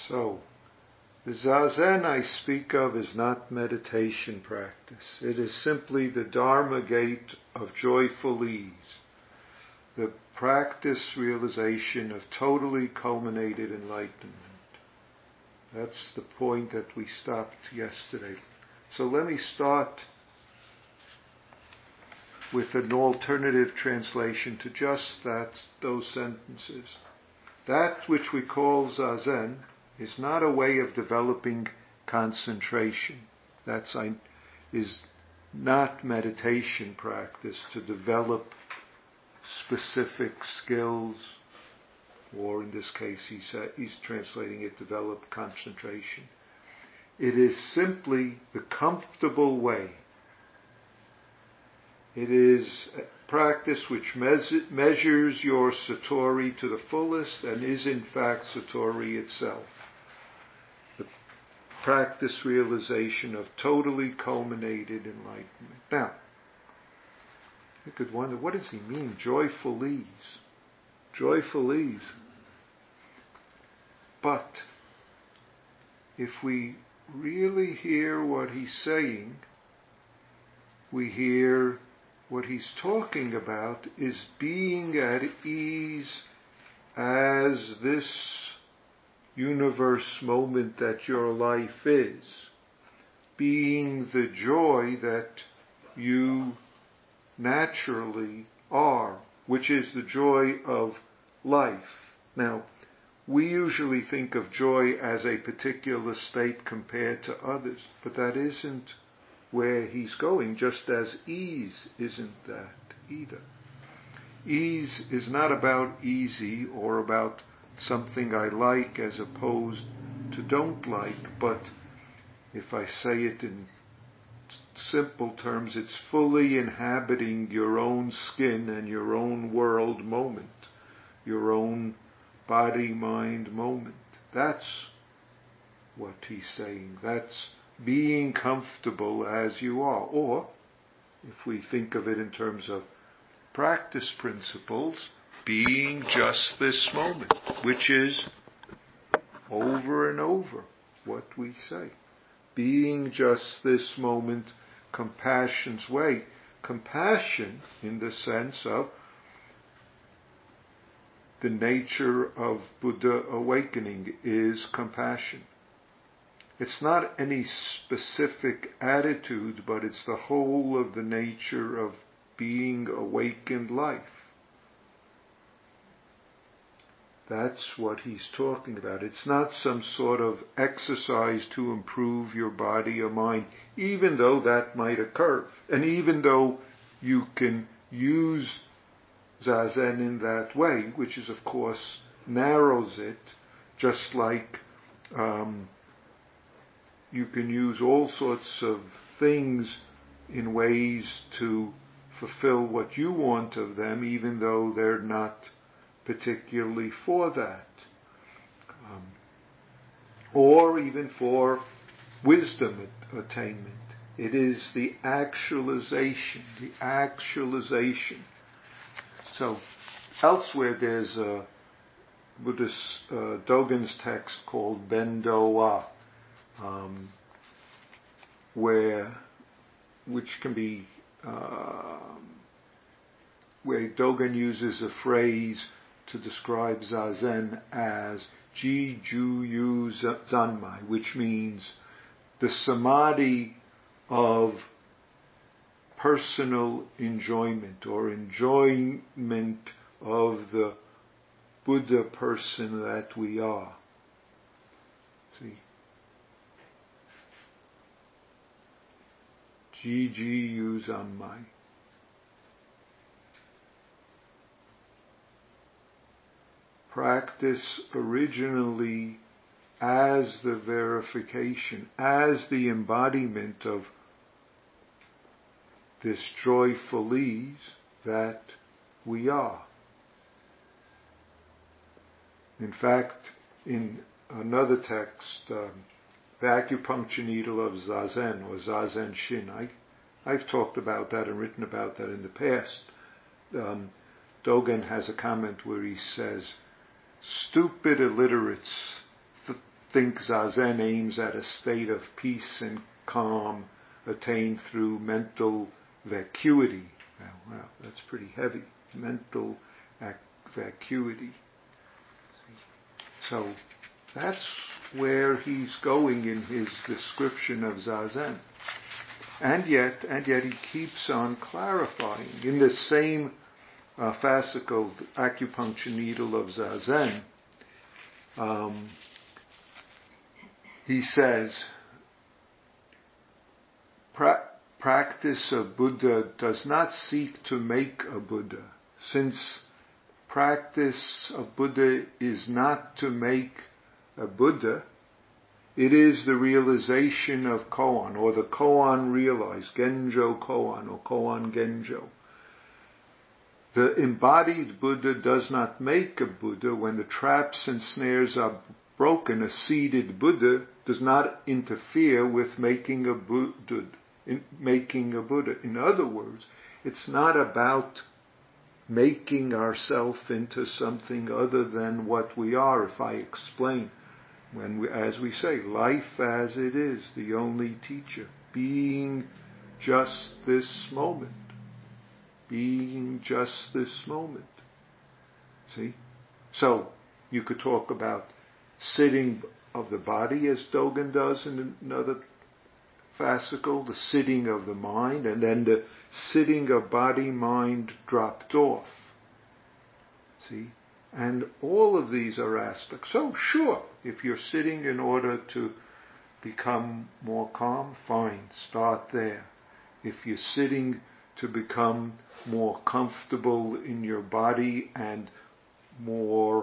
So, the Zazen I speak of is not meditation practice. It is simply the Dharma gate of joyful ease, the practice realization of totally culminated enlightenment. That's the point that we stopped yesterday. So let me start with an alternative translation to just those sentences. That which we call Zazen is not a way of developing concentration. Is not meditation practice to develop specific skills, or in this case he's translating it, develop concentration. It is simply the comfortable way. It is a practice which measures your satori to the fullest and is in fact satori itself. The practice realization of totally culminated enlightenment. Now, you could wonder, what does he mean, joyful ease? Joyful ease. But if we really hear what he's saying, we hear what he's talking about is being at ease as this universe moment that your life is, being the joy that you naturally are, which is the joy of life. Now, we usually think of joy as a particular state compared to others, but that isn't where he's going, just as ease isn't that either. Ease is not about easy or about something I like as opposed to don't like, but if I say it in simple terms, it's fully inhabiting your own skin and your own world moment, your own body-mind moment. That's what he's saying. That's being comfortable as you are. Or, if we think of it in terms of practice principles, being just this moment, which is over and over what we say. Being just this moment, compassion's way. Compassion in the sense of the nature of Buddha awakening is compassion. It's not any specific attitude, but it's the whole of the nature of being awakened life. That's what he's talking about. It's not some sort of exercise to improve your body or mind, even though that might occur. And even though you can use Zazen in that way, which is of course narrows it, just like you can use all sorts of things in ways to fulfill what you want of them, even though they're not particularly for that. Or even for wisdom attainment. It is the actualization. So, elsewhere there's a Buddhist Dogen's text called Bendowa, which can be, where Dogen uses a phrase to describe Zazen as Ji Ju Yu Zanmai, which means the samadhi of personal enjoyment or enjoyment of the Buddha person that we are. See? Ji Ji Yu Zanmai. Practice originally as the verification, as the embodiment of this joyful ease that we are. In fact, in another text, the acupuncture needle of Zazen, or Zazen Shin, I've talked about that and written about that in the past. Dogen has a comment where he says, stupid illiterates think Zazen aims at a state of peace and calm attained through mental vacuity. Wow, that's pretty heavy. Mental vacuity. So that's where he's going in his description of Zazen. And yet he keeps on clarifying. In the same fascicled acupuncture needle of Zazen, he says, practice of Buddha does not seek to make a Buddha. Since practice of Buddha is not to make a Buddha, it is the realization of Koan, or the Koan realized, Genjo Koan, or Koan Genjo. The embodied Buddha does not make a Buddha. When the traps and snares are broken, a seated Buddha does not interfere with making a Buddha. In other words, it's not about making ourselves into something other than what we are. If I explain, as we say, life as it is, the only teacher, being just this moment. Being just this moment. See? So, you could talk about sitting of the body, as Dogen does in another fascicle, the sitting of the mind, and then the sitting of body, mind dropped off. See? And all of these are aspects. So, sure, if you're sitting in order to become more calm, fine, start there. If you're sitting to become more comfortable in your body and more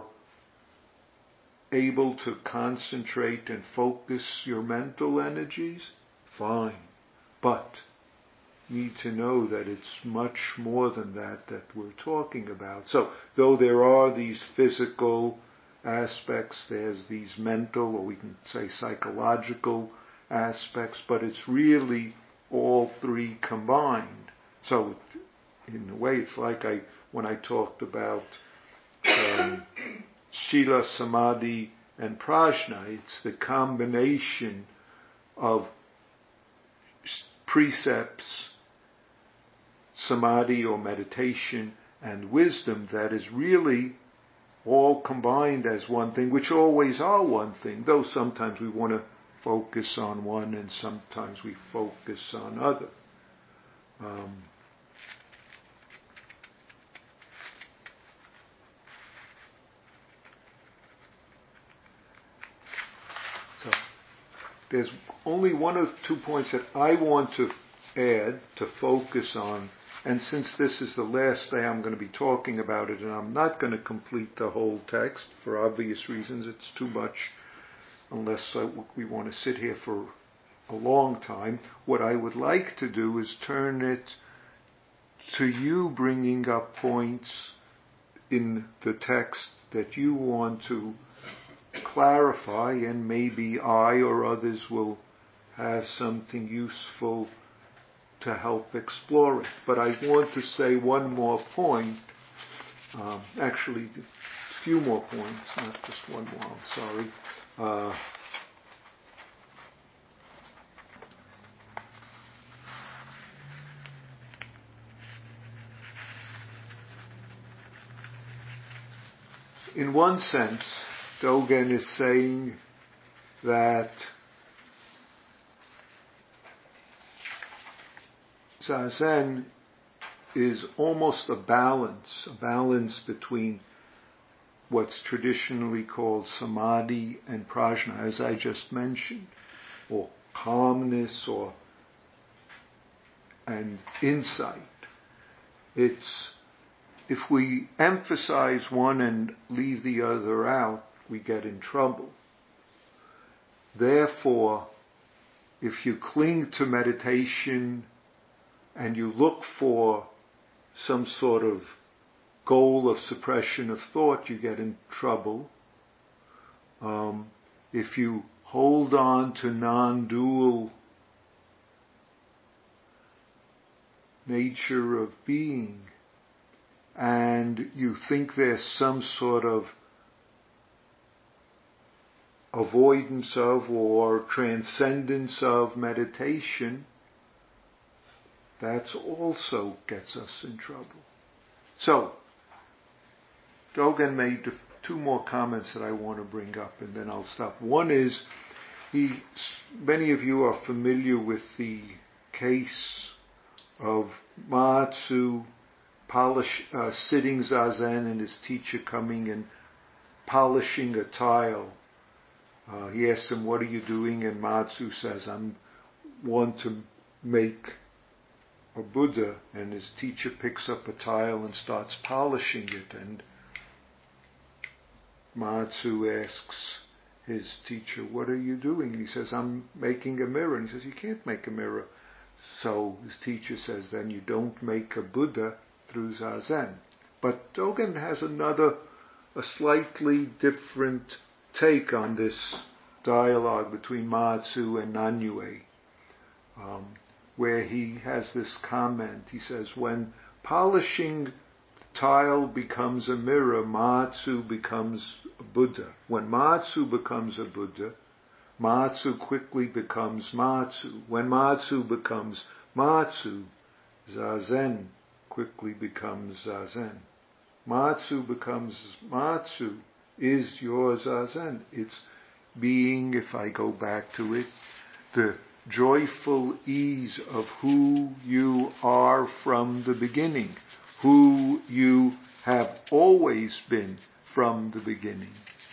able to concentrate and focus your mental energies, fine. But need to know that it's much more than that we're talking about. So, though there are these physical aspects, there's these mental, or we can say psychological aspects, but it's really all three combined. So, in a way, it's like when I talked about Shila, Samadhi, and Prajna, it's the combination of precepts, Samadhi or meditation, and wisdom that is really all combined as one thing, which always are one thing, though sometimes we want to focus on one and sometimes we focus on other. So there's only one or 2 points that I want to add to focus on, and since this is the last day I'm going to be talking about it, and I'm not going to complete the whole text for obvious reasons, it's too much unless we want to sit here for a long time. What I would like to do is turn it to you bringing up points in the text that you want to clarify, and maybe I or others will have something useful to help explore it. But I want to say one more point, actually a few more points, not just one more, I'm sorry. In one sense, Dogen is saying that Zazen is almost a balance between what's traditionally called Samadhi and Prajna, as I just mentioned, or calmness and insight. It's, if we emphasize one and leave the other out, we get in trouble. Therefore, if you cling to meditation and you look for some sort of goal of suppression of thought, you get in trouble. If you hold on to non-dual nature of being, and you think there's some sort of avoidance of or transcendence of meditation, that's also gets us in trouble. So, Dogen made two more comments that I want to bring up, and then I'll stop. One is, many of you are familiar with the case of Maatsu sitting zazen and his teacher coming and polishing a tile. He asks him, "What are you doing?" And Maatsu says, "I want to make a Buddha." And his teacher picks up a tile and starts polishing it. And Maatsu asks his teacher, "What are you doing?" And he says, "I'm making a mirror." And he says, "You can't make a mirror." So his teacher says, "Then you don't make a Buddha through zazen." But Dogen has a slightly different take on this dialogue between Maatsu and Nanyue, where he has this comment. He says, when polishing tile becomes a mirror, Maatsu becomes a Buddha. When Maatsu becomes a Buddha, Maatsu quickly becomes Maatsu. When Maatsu becomes Maatsu, Zazen quickly becomes Zazen. Maatsu becomes Maatsu is your Zazen. It's being, if I go back to it, the joyful ease of who you are from the beginning, who you have always been from the beginning.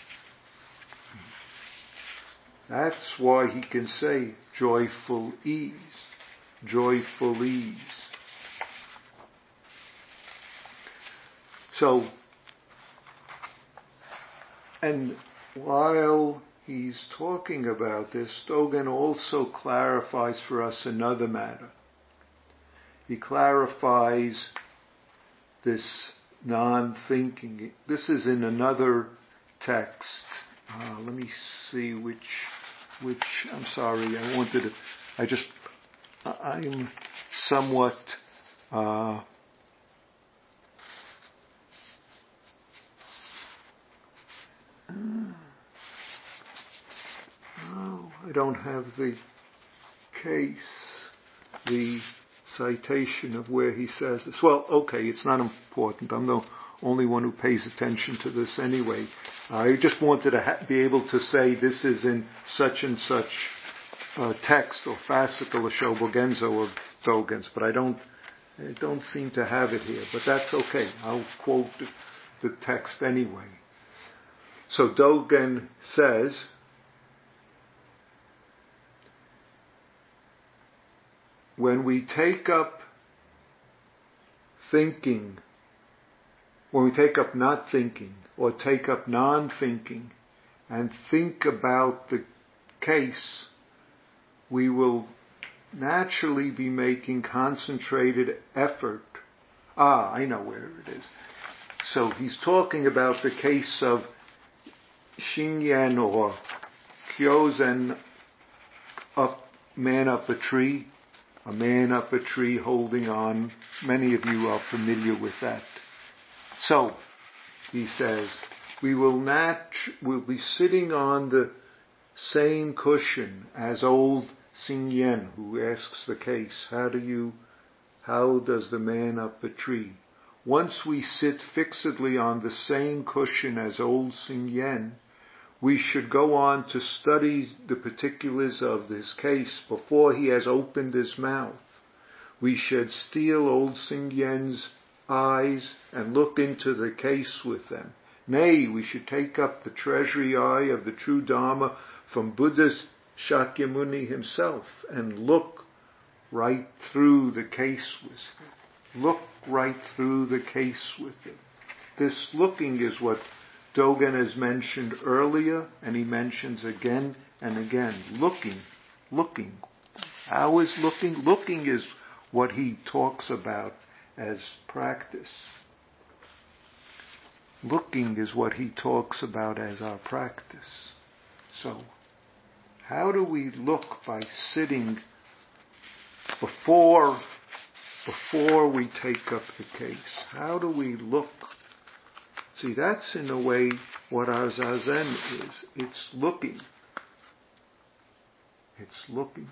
That's why he can say joyful ease, joyful ease. So, and while he's talking about this, Dogen also clarifies for us another matter. He clarifies this non-thinking. This is in another text. Let me see which, I'm sorry, I'm somewhat, I don't have the case, the citation of where he says this. Well, okay, it's not important. I'm the only one who pays attention to this anyway. I just wanted to be able to say this is in such and such text or fascicle of Shobogenzo or Dogen's, but I don't seem to have it here. But that's okay. I'll quote the text anyway. So Dogen says, when we take up thinking, when we take up not thinking, or take up non-thinking, and think about the case, we will naturally be making concentrated effort. I know where it is. So he's talking about the case of Shingen or Kyozen, man up a tree holding on. Many of you are familiar with that. So, he says, we'll be sitting on the same cushion as old Xingyan, who asks the case, how does the man up a tree? Once we sit fixedly on the same cushion as old Xingyan, we should go on to study the particulars of this case before he has opened his mouth. We should steal old Xingyan's eyes and look into the case with them. Nay, we should take up the treasury eye of the true Dharma from Buddha's Shakyamuni himself and look right through the case with him. Look right through the case with him. This looking is what Dogen has mentioned earlier, and he mentions again and again. Looking. How is looking? Looking is what he talks about as practice. Looking is what he talks about as our practice. So, how do we look by sitting before we take up the case? How do we look See, that's in a way what our Zazen is. It's looking. It's looking.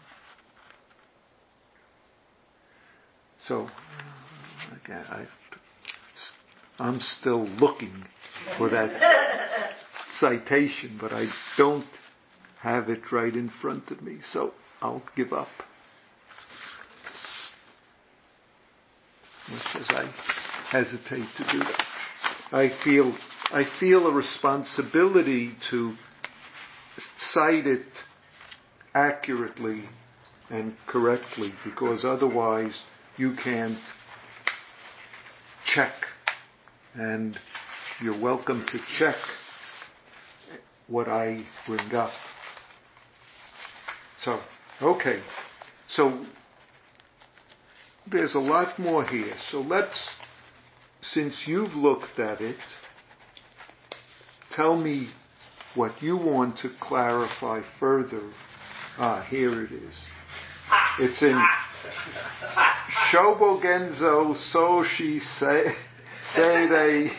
So, again, I'm still looking for that citation, but I don't have it right in front of me, so I'll give up. Much as I hesitate to do that. I feel a responsibility to cite it accurately and correctly, because otherwise you can't check, and you're welcome to check what I bring up. So, okay. So, there's a lot more here. So let's, since you've looked at it, tell me what you want to clarify further. Here it is. It's in Shobogenzo Soshi Seirei.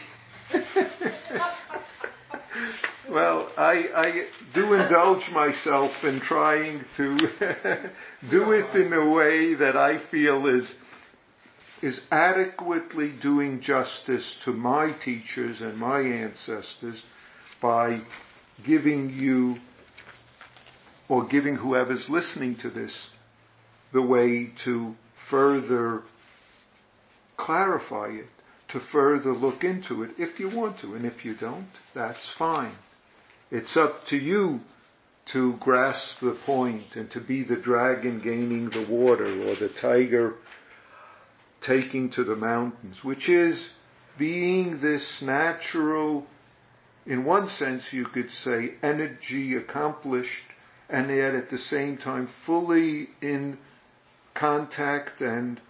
Well, I do indulge myself in trying to do it in a way that I feel is adequately doing justice to my teachers and my ancestors by giving you, or giving whoever's listening to this, the way to further clarify it, to further look into it if you want to, and if you don't, that's fine. It's up to you to grasp the point and to be the dragon gaining the water, or the tiger taking to the mountains, which is being this natural, in one sense you could say, energy accomplished, and yet at the same time fully in contact and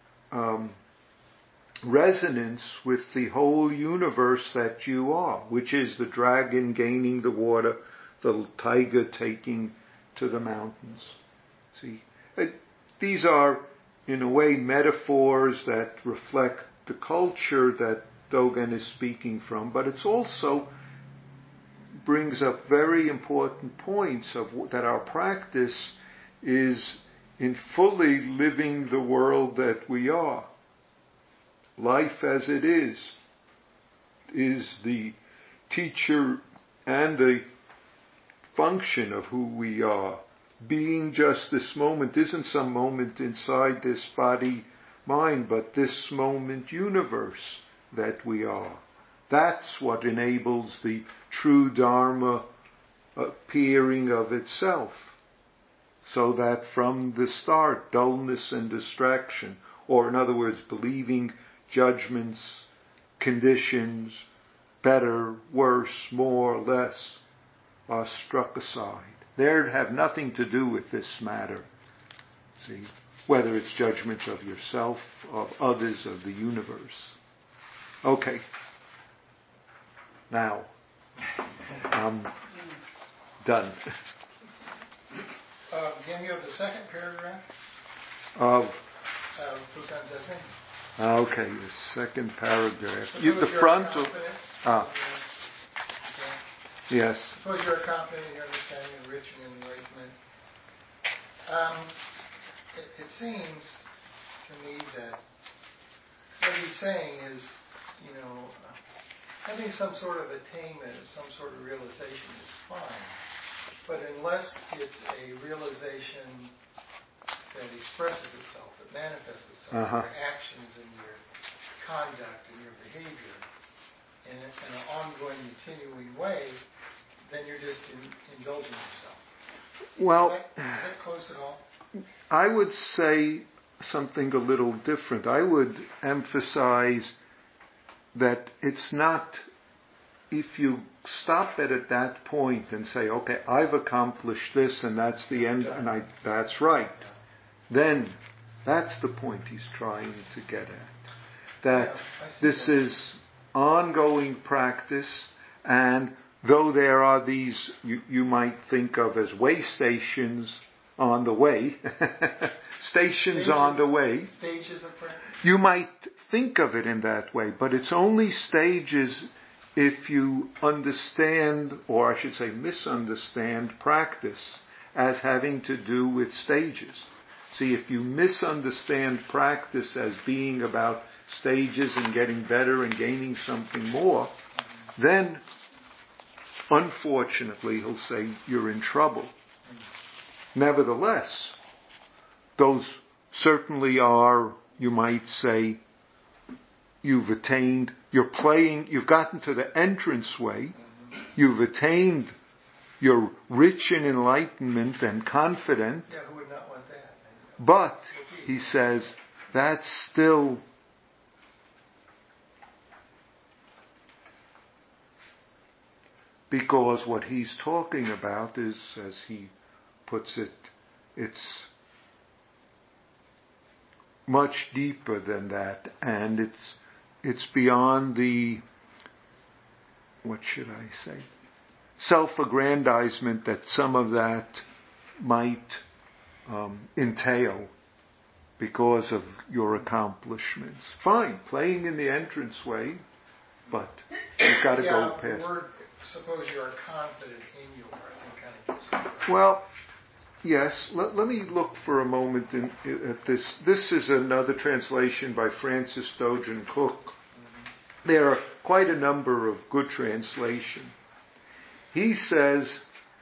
resonance with the whole universe that you are, which is the dragon gaining the water, the tiger taking to the mountains. See, these are in a way metaphors that reflect the culture that Dogen is speaking from, but it's also brings up very important points of that our practice is in fully living the world that we are. Life as it is the teacher and the function of who we are. Being just this moment isn't some moment inside this body, mind, but this moment universe that we are. That's what enables the true Dharma appearing of itself. So that from the start, dullness and distraction, or in other words, believing judgments, conditions, better, worse, more, less, are struck aside. They have nothing to do with this matter. See, whether it's judgments of yourself, of others, of the universe. Okay. Now, I'm done. Again, you have the second paragraph of Fukan Zazen. Okay, the second paragraph. The front. Okay. Yes. Suppose you're confident in your understanding, enrichment, and enlightenment. It seems to me that what he's saying is, having some sort of attainment, some sort of realization is fine. But unless it's a realization that expresses itself, that manifests itself in your actions and your conduct and your behavior in an ongoing, continuing way, then you're just indulging yourself. Well, is that close at all? I would say something a little different. I would emphasize that it's not, if you stop it at that point and say, okay, I've accomplished this and that's the end, and that's right, then that's the point he's trying to get at. That this is ongoing practice, and though there are these, you might think of as way stations on the way, stages on the way. Stages of practice. You might think of it in that way, but it's only stages if you understand, or I should say misunderstand, practice as having to do with stages. See, if you misunderstand practice as being about stages and getting better and gaining something more, then, unfortunately, he'll say, you're in trouble. Nevertheless, those certainly are, you might say, you've gotten to the entranceway, you've attained, you're rich in enlightenment and confident. Yeah, who would not want that? But, he says, that's still because what he's talking about is, as he puts it, it's much deeper than that, and it's beyond the, what should I say, self-aggrandizement that some of that might entail because of your accomplishments. Fine, playing in the entranceway, but you've got to go past. Suppose you are confident in your, I think kind of gives Well, yes, let me look for a moment at this. This is another translation by Francis Dogen Cook. There are quite a number of good translations. He says,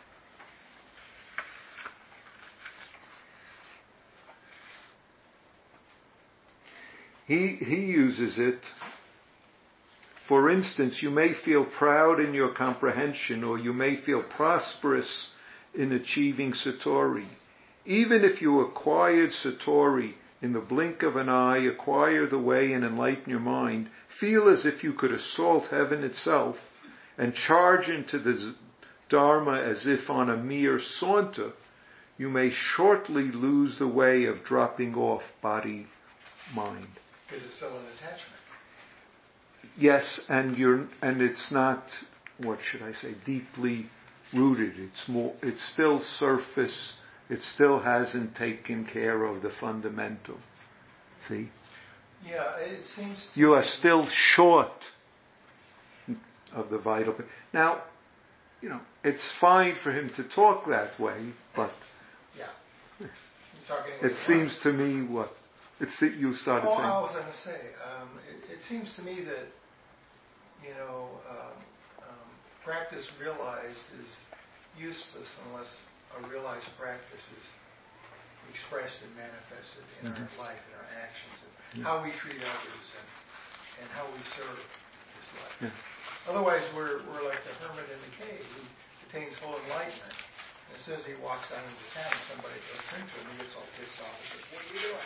he uses it, for instance, you may feel proud in your comprehension, or you may feel prosperous in achieving Satori. Even if you acquired Satori in the blink of an eye, acquire the way and enlighten your mind, feel as if you could assault heaven itself and charge into the Dharma as if on a mere saunter, you may shortly lose the way of dropping off body, mind. Because it's still an attachment. Yes, and it's not, what should I say, deeply rooted. It's still surface. It still hasn't taken care of the fundamental. See? Yeah, it seems to you are still short of the vital. Now, it's fine for him to talk that way, but yeah, it seems to me you started saying. I was going to say, it seems to me that practice realized is useless unless a realized practice is expressed and manifested in our life, in our actions, and how we treat others, and how we serve this life. Yeah. Otherwise, we're like the hermit in the cave who attains full enlightenment. And as soon as he walks out into town, somebody goes into him, he gets all pissed off and says, "What are you doing?"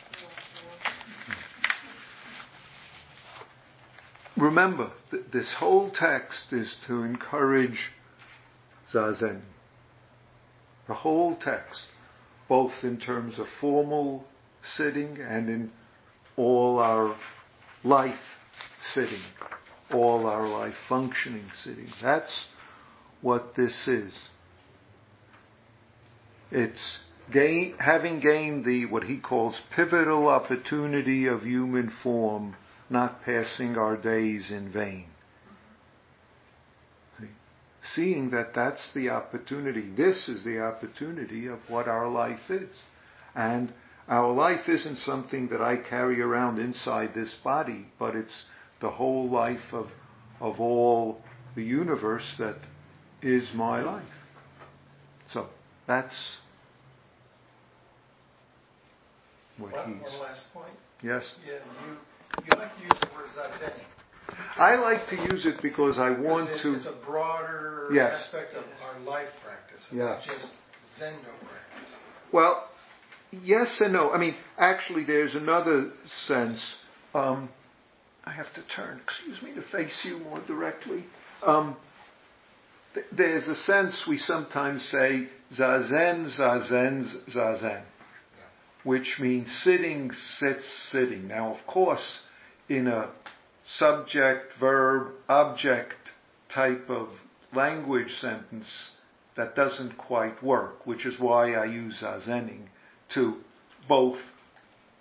Remember, this whole text is to encourage Zazen. The whole text, both in terms of formal sitting and in all our life sitting, all our life functioning sitting. That's what this is. It's having gained what he calls pivotal opportunity of human form, not passing our days in vain. Seeing that that's the opportunity, this is the opportunity of what our life is. And our life isn't something that I carry around inside this body, but it's the whole life of all the universe that is my life. So that's what he's... One last point. Yes? Yeah, you like to use the word zazen. I like to use it because I want to... It's a broader aspect of our life practice, not just Zendo practice. Well, yes and no. I mean, actually, there's another sense. I have to turn, to face you more directly. There's a sense we sometimes say zazen, zazen, zazen, which means sitting, sits, sitting. Now, of course, in a subject, verb, object type of language sentence, that doesn't quite work, which is why I use zazening to both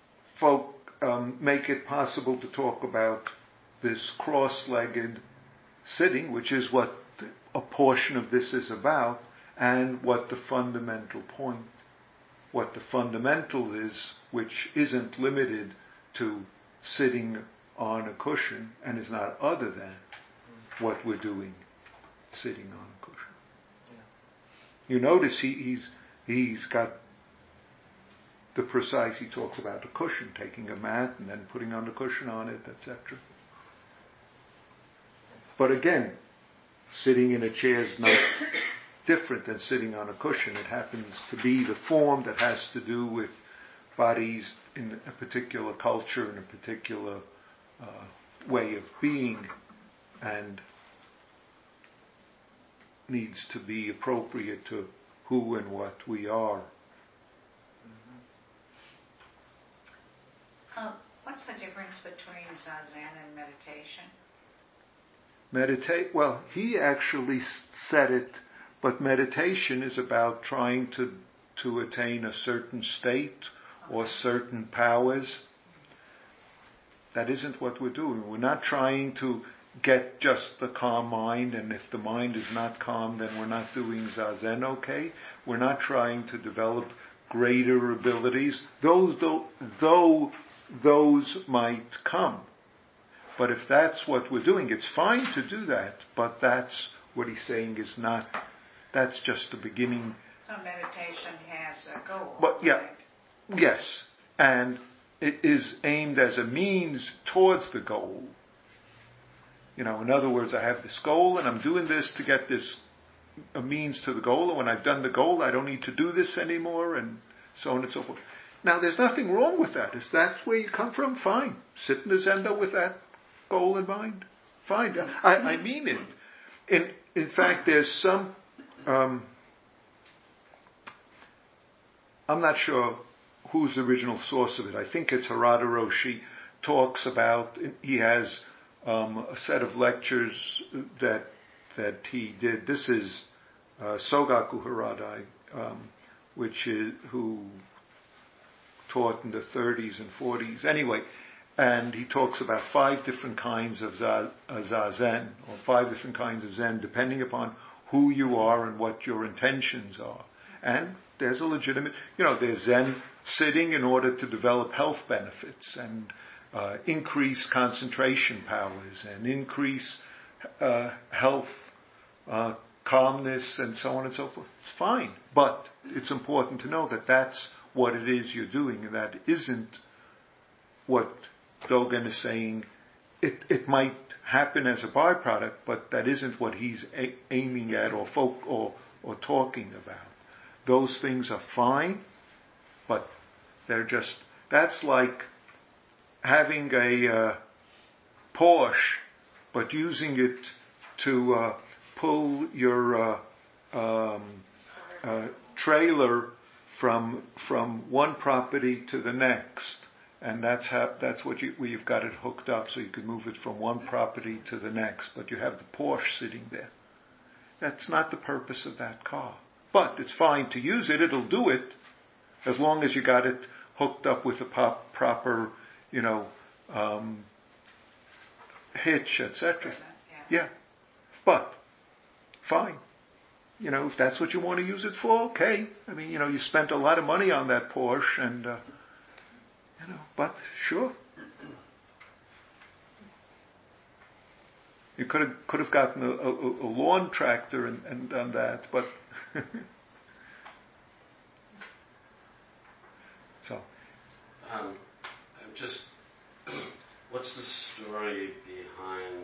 make it possible to talk about this cross-legged sitting, which is what a portion of this is about, and what the fundamental point, what the fundamental is, which isn't limited to sitting on a cushion and is not other than what we're doing sitting on a cushion. Yeah. You notice he's got the precise, he talks about a cushion, taking a mat and then putting on the cushion on it, etc. But again, sitting in a chair is not different than sitting on a cushion. It happens to be the form that has to do with bodies in a particular culture, in a particular way of being, and needs to be appropriate to who and what we are. What's the difference between zazen and meditation? Well, he actually said it, but meditation is about trying to attain a certain state or certain powers. That isn't what we're doing. We're not trying to get just the calm mind, and if the mind is not calm, then we're not doing zazen okay. We're not trying to develop greater abilities. Those might come. But if that's what we're doing, it's fine to do that, but that's what he's saying is not, that's just the beginning. So meditation has a goal. But yeah, right? Yes, and it is aimed as a means towards the goal. In other words, I have this goal and I'm doing this to get this, a means to the goal, and when I've done the goal, I don't need to do this anymore, and so on and so forth. Now, there's nothing wrong with that. If that's where you come from, fine. Sit in the zendo with that goal in mind. Fine. I mean it. In fact, there's some, I'm not sure who's the original source of it. I think it's Harada Roshi talks about, he has a set of lectures that he did. This is Sogaku Harada, who taught in the 30s and 40s. Anyway, and he talks about 5 different kinds of zazen, or 5 different kinds of zen, depending upon who you are and what your intentions are. And there's a legitimate, there's zen sitting in order to develop health benefits and increase concentration powers and increase health, calmness, and so on and so forth. It's fine, but it's important to know that that's what it is you're doing, and that isn't what Dogen is saying. It might happen as a byproduct, but that isn't what he's aiming at or talking about. Those things are fine, but they're just, that's like having a Porsche, but using it to pull your trailer from one property to the next, and that's what you've got it hooked up, so you can move it from one property to the next. But you have the Porsche sitting there. That's not the purpose of that car. But it's fine to use it. It'll do it as long as you got it hooked up with a proper, hitch, etc. Yeah, but fine. If that's what you want to use it for, okay. I mean, you spent a lot of money on that Porsche, and but sure. You could have gotten a lawn tractor and done that, but so. Just what's the story behind?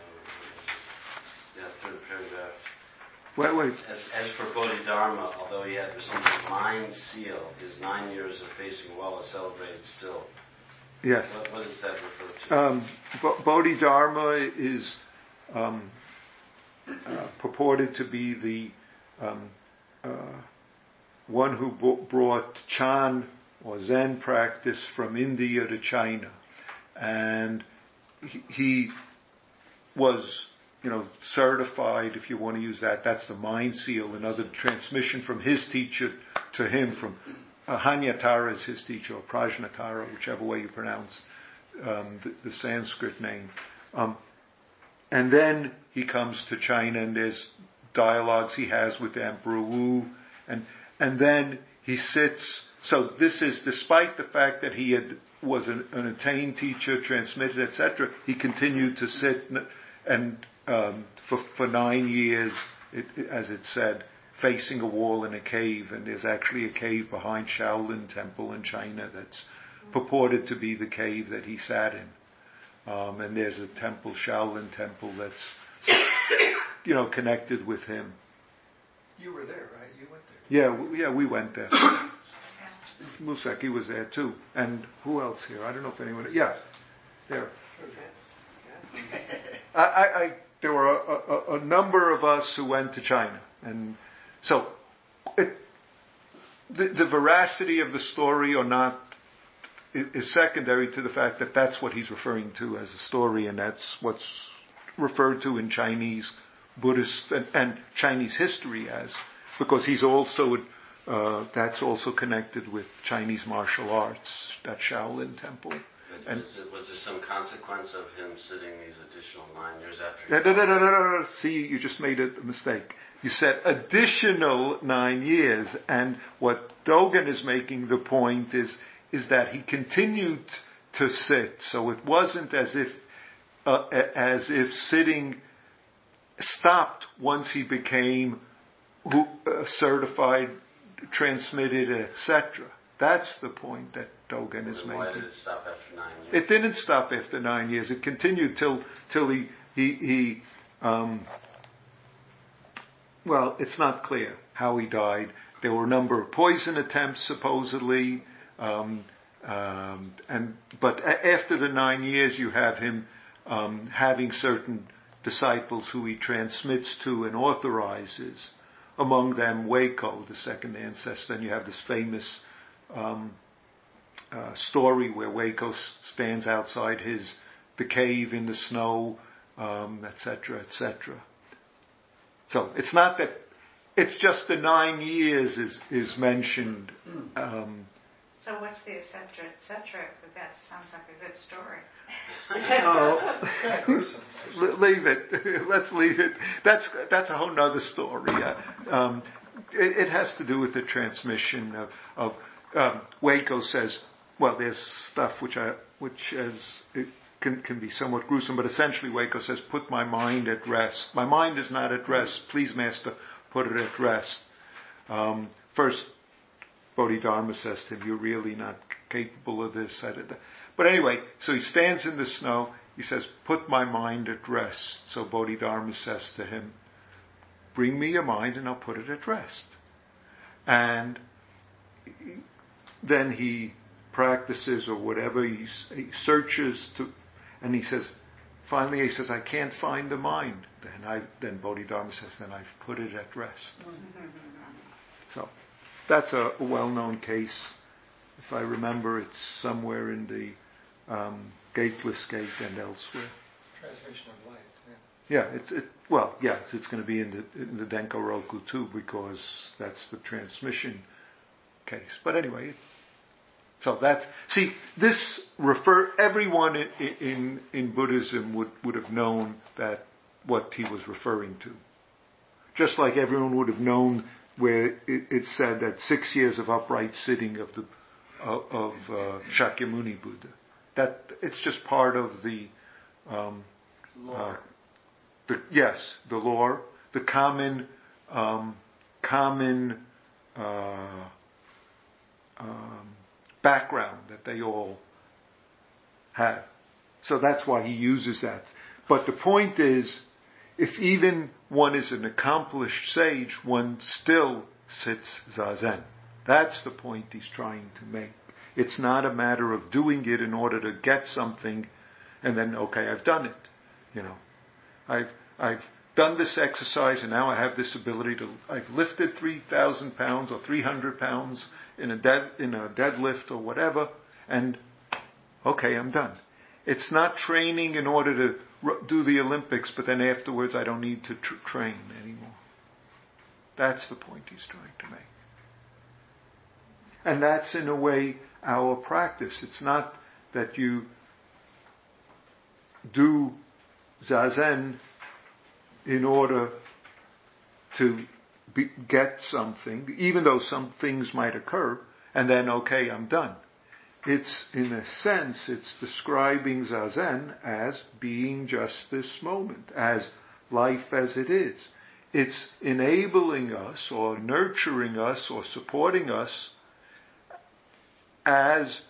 Third paragraph. Wait. As for Bodhidharma, although he had received a mind seal, his 9 years of facing well is celebrated still. Yes. What does that refer to? Bodhidharma is purported to be the one who brought Chan or Zen practice from India to China, and he was, certified, if you want to use that. That's the mind seal, another transmission from his teacher to him, from Hanyatara is his teacher, or Prajnatara, whichever way you pronounce the Sanskrit name. and then he comes to China, and there's dialogues he has with the Emperor Wu, and then he sits. So this is despite the fact that he was an attained teacher, transmitted, etc. He continued to sit and for 9 years, as it said, facing a wall in a cave. And there's actually a cave behind Shaolin Temple in China that's purported to be the cave that he sat in. And there's a temple, Shaolin Temple, that's connected with him. You were there, right? You went there. Yeah, we went there. Museki was there too. And who else here? I don't know if anyone... Yeah, there. There were a number of us who went to China. And so, the veracity of the story or not is secondary to the fact that that's what he's referring to as a story, and that's what's referred to in Chinese Buddhist and Chinese history as, because he's also... that's also connected with Chinese martial arts, that Shaolin Temple. Was there some consequence of him sitting these additional 9 years after? No. See, you just made a mistake. You said additional 9 years, and what Dogen is making the point is that he continued to sit. So it wasn't as if sitting stopped once he became certified, transmitted, etc. That's the point that Dogen is making. Why did it stop after 9 years? It didn't stop after 9 years. It continued till he well, it's not clear how he died. There were a number of poison attempts, supposedly, but after the 9 years, you have him having certain disciples who he transmits to and authorizes. Among them, Waco, the second ancestor. And you have this famous story where Waco stands outside the cave in the snow, etc., etc. So it's not that, it's just the 9 years is mentioned. So what's the etc.? That sounds like a good story. Leave it. Let's leave it. That's a whole nother story. It has to do with the transmission of Waco says, well, there's stuff which can be somewhat gruesome, but essentially Waco says, put my mind at rest. My mind is not at rest. Please, Master, put it at rest. First, Bodhidharma says to him, you're really not capable of this. But anyway, so he stands in the snow. He says, put my mind at rest. So Bodhidharma says to him, bring me your mind and I'll put it at rest. And then he practices or whatever, he searches and he says, finally he says, I can't find the mind. Then Bodhidharma says, then I've put it at rest. So that's a well-known case. If I remember, it's somewhere in the Gateless Gate and elsewhere. Transmission of light. Yeah, it's going to be in the Denko Roku too, because that's the transmission case. But anyway, so everyone in Buddhism would have known that what he was referring to. Just like everyone would have known where it said that 6 years of upright sitting of Shakyamuni Buddha. That it's just part of the Lore. The lore, the common background that they all have. So that's why he uses that. But the point is, if even one is an accomplished sage, one still sits zazen. That's the point he's trying to make. It's not a matter of doing it in order to get something and then, okay, I've done it. I've done this exercise and now I have this ability I've lifted 3,000 pounds or 300 pounds in a deadlift or whatever, and okay, I'm done. It's not training in order to do the Olympics, but then afterwards I don't need to train anymore. That's the point he's trying to make. And that's in a way our practice. It's not that you do zazen in order to get something, even though some things might occur, and then, okay, I'm done. It's, in a sense, it's describing zazen as being just this moment, as life as it is. It's enabling us, or nurturing us, or supporting us as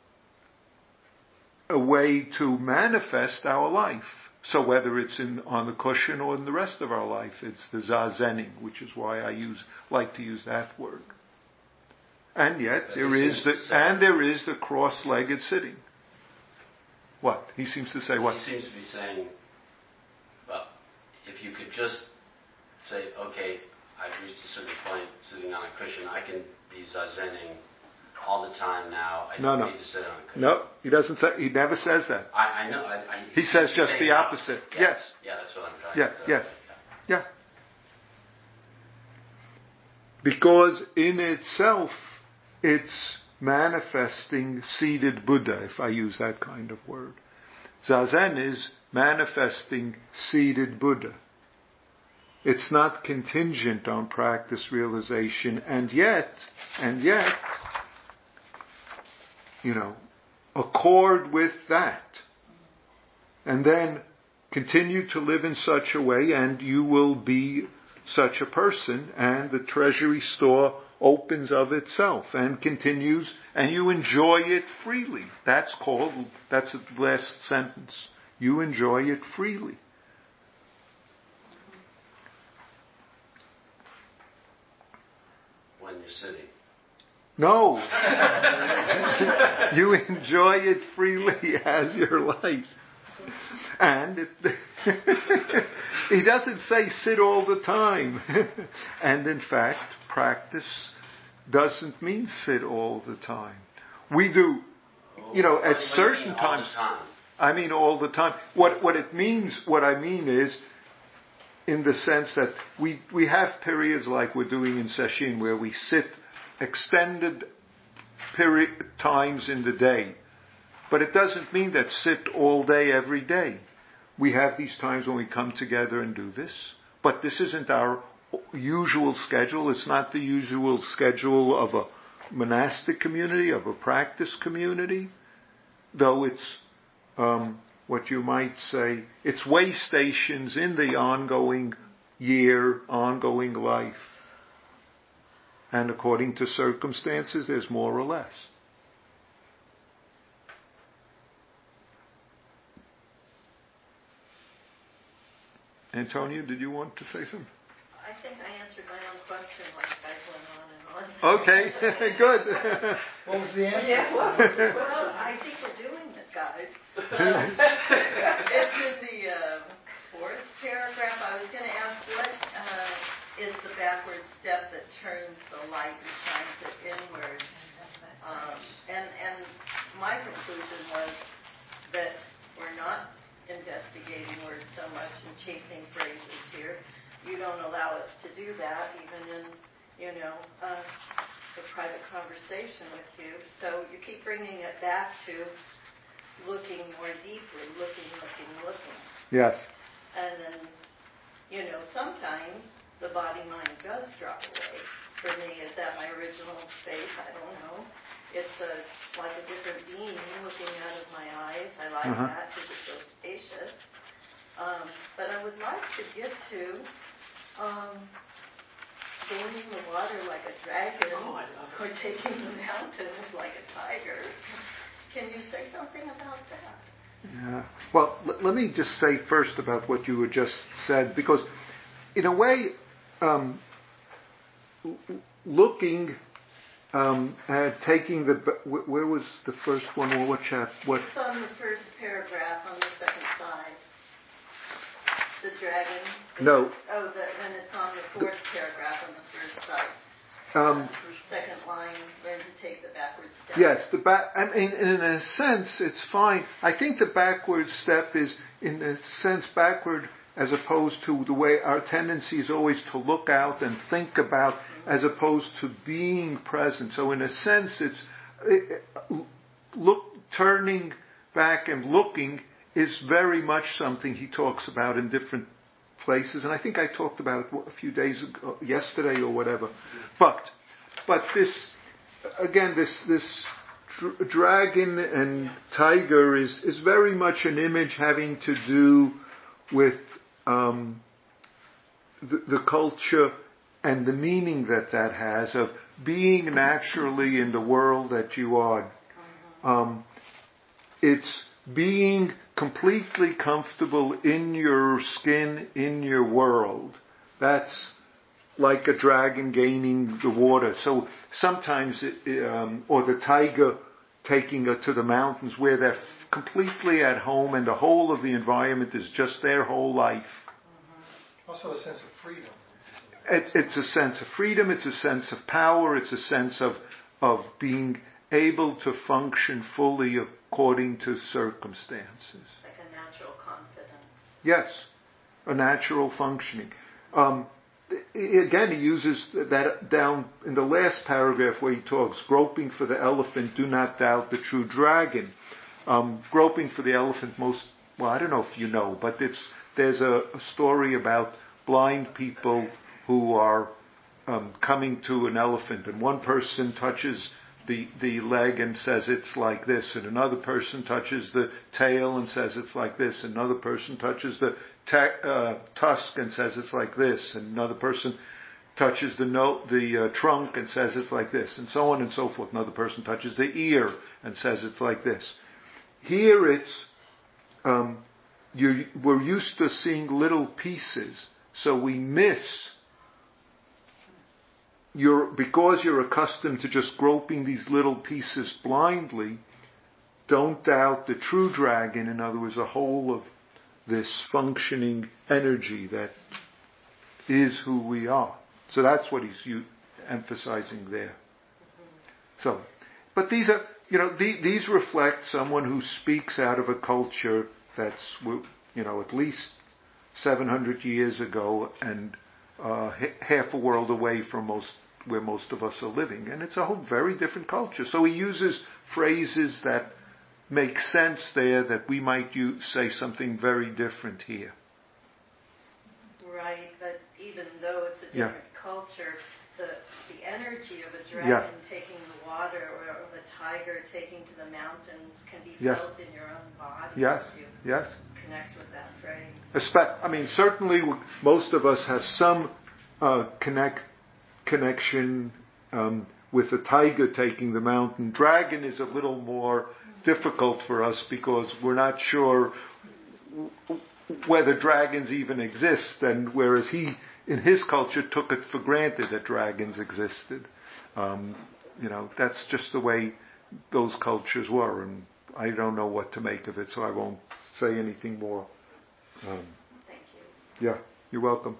a way to manifest our life. So whether it's on the cushion or in the rest of our life, it's the zazening, which is why I like to use that word. And yet there is the cross-legged sitting. What? He seems to say what? He seems to be saying, well, if you could just say, okay, I've reached a certain point sitting on a cushion, I can be zazening all the time now. I don't need to sit on a cushion. No, he doesn't say. He never says that. I know. He says just the opposite. Yeah. Yes. Yeah, that's what I'm trying to say. Yeah. Because in itself, it's manifesting seated Buddha, if I use that kind of word. Zazen is manifesting seated Buddha. It's not contingent on practice realization, and yet, accord with that. And then continue to live in such a way, and you will be such a person, and the treasury store opens of itself and continues, and you enjoy it freely. That's the last sentence. You enjoy it freely. When you're sitting. No. You enjoy it freely as your life. And he doesn't say sit all the time. And in fact, practice doesn't mean sit all the time. We do, at certain times. I mean all the time. What I mean is, in the sense that we have periods like we're doing in Sesshin where we sit extended times in the day. But it doesn't mean that sit all day every day. We have these times when we come together and do this, but this isn't our usual schedule. It's not the usual schedule of a monastic community, of a practice community, though it's what you might say, it's way stations in the ongoing year, ongoing life. And according to circumstances, there's more or less. Antonio, did you want to say something? I think I answered my own question when you guys went on and on. Okay, good. What was the answer? Yeah, well, I think we're doing it, guys. It's in the fourth paragraph. I was going to ask, what is the backward step that turns the light and shines it inward? And my conclusion was that we're not investigating words so much and chasing phrases here. You don't allow us to do that, even in, the private conversation with you. So you keep bringing it back to looking more deeply, looking. Yes. And then, sometimes the body-mind does drop away. For me, is that my original face? I don't know. It's like a different being looking out of my eyes. I like that because it's so spacious. But I would like to get to gaining the water like a dragon or taking the mountains like a tiger. Can you say something about that? Yeah. Well, let me just say first about what you had just said, because in a way, looking at taking where was the first one, or what chapter? What? It's on the first paragraph on the second side. The dragon. No. And it's on the fourth paragraph on the first side. Second line, learn to take the backward step. Yes, in a sense, it's fine. I think the backward step is, in a sense, backward as opposed to the way our tendency is always to look out and think about, as opposed to being present. So in a sense, it's turning back and looking is very much something he talks about in different places, and I think I talked about it a few days ago, yesterday or whatever. But this, again, this dragon and tiger is very much an image having to do with the culture and the meaning that has of being naturally in the world that you are. It's being completely comfortable in your skin, in your world. That's like a dragon gaining the water. So sometimes, or the tiger taking it to the mountains where they're completely at home and the whole of the environment is just their whole life. Also a sense of freedom. It's a sense of freedom, it's a sense of power, it's a sense of being able to function fully according to circumstances. Like a natural confidence. Yes, a natural functioning. Again, he uses that down in the last paragraph where he talks, groping for the elephant, do not doubt the true dragon. Groping for the elephant, I don't know if you know, but there's a story about blind people who are coming to an elephant, and one person touches the leg and says it's like this, and another person touches the tail and says it's like this, and another person touches the tusk and says it's like this, and another person touches the trunk and says it's like this, and so on and so forth. Another person touches the ear and says it's like this. Here it's we're used to seeing little pieces, so we miss. Because you're accustomed to just groping these little pieces blindly, don't doubt the true dragon, in other words, the whole of this functioning energy that is who we are. So that's what he's emphasizing there. So, but these are, these reflect someone who speaks out of a culture that's, at least 700 years ago and half a world away from where most of us are living. And it's a whole very different culture. So he uses phrases that make sense there that we might say something very different here. Right, but even though it's a different culture, the energy of a dragon taking the water or the tiger taking to the mountains can be felt in your own body. Yes, you yes. Connect with that phrase. Certainly most of us have some connection with the tiger taking the mountain. Dragon is a little more difficult for us because we're not sure whether dragons even exist, and whereas he, in his culture, took it for granted that dragons existed. That's just the way those cultures were, and I don't know what to make of it, so I won't say anything more. Thank you. Yeah, you're welcome.